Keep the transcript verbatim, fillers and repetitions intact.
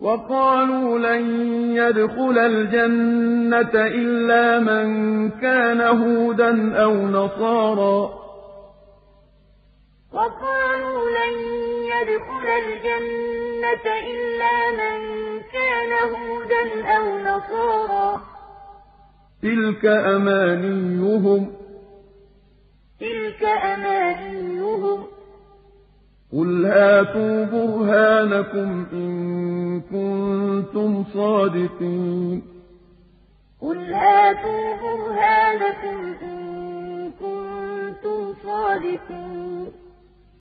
وقالوا لن يدخل الجنة إلا من كان هودا أو نصارى وقالوا لن يدخل الجنة إلا من كان هودا أو نصارى تلك أمانيهم تلك أمانيهم قل هاتوا برهانكم إن كنتم صادقين قل هاتوا برهانكم إن كنتم صادقين